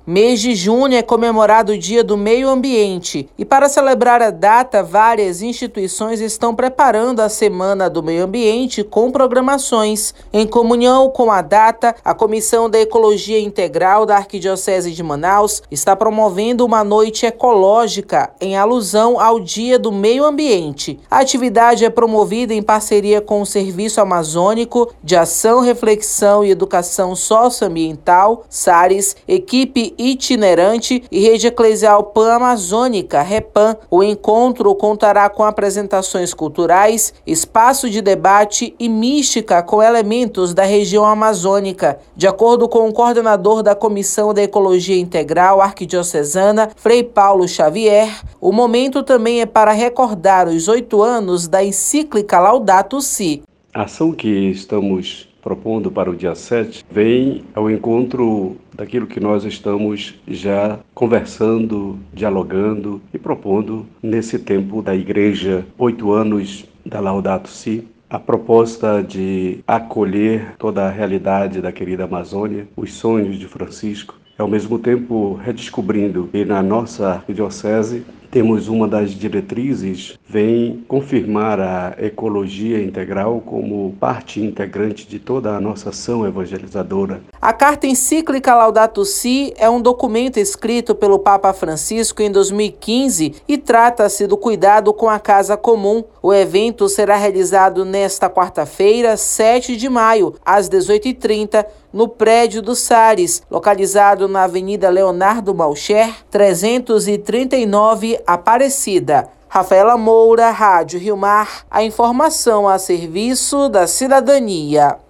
Mês de junho é comemorado o Dia do Meio Ambiente e para celebrar a data, várias instituições estão preparando a Semana do Meio Ambiente com programações. Em comunhão com a data, a Comissão da Ecologia Integral da Arquidiocese de Manaus está promovendo uma noite ecológica em alusão ao Dia do Meio Ambiente. A atividade é promovida em parceria com o Serviço Amazônico de Ação, Reflexão e Educação Socioambiental, SARES, equipe itinerante e Rede Eclesial Pan-Amazônica, REPAM. O encontro contará com apresentações culturais, espaço de debate e mística com elementos da região amazônica. De acordo com o coordenador da Comissão da Ecologia Integral Arquidiocesana, Frei Paulo Xavier, o momento também é para recordar os 8 anos da encíclica Laudato Si. A ação que estamos propondo para o dia 7 vem ao encontro daquilo que nós estamos já conversando, dialogando e propondo nesse tempo da Igreja, 8 anos da Laudato Si. A proposta de acolher toda a realidade da querida Amazônia, os sonhos de Francisco, e ao mesmo tempo redescobrindo que na nossa arquidiocese temos uma das diretrizes, vem confirmar a ecologia integral como parte integrante de toda a nossa ação evangelizadora. A carta encíclica Laudato Si é um documento escrito pelo Papa Francisco em 2015 e trata-se do cuidado com a casa comum. O evento será realizado nesta quarta-feira, 7 de maio, às 18h30, no prédio do SARES, localizado na Avenida Leonardo Malcher, 339, Aparecida. Rafaela Moura, Rádio Rio Mar, a informação a serviço da cidadania.